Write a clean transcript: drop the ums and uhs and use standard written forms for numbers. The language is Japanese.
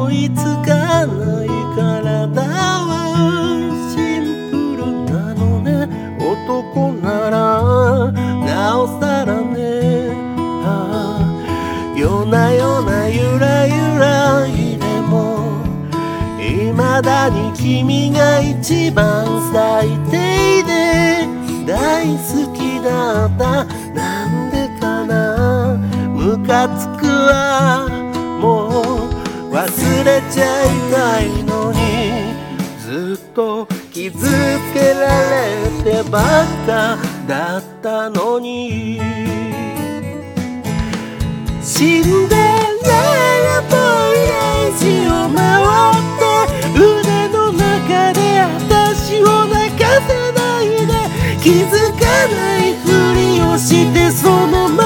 追いつかない体はシンプルなのね。男ならなおさらね。夜な夜なゆらゆらいでも未だに君が一番最低で大好きだった。なんでかな、ムカつくわ。もう忘れちゃいたいのに、ずっと気づけられてばっかだったのに。シンデレラボーイレジを回って腕の中で私を泣かせないで。気づかないふりをしてそのまま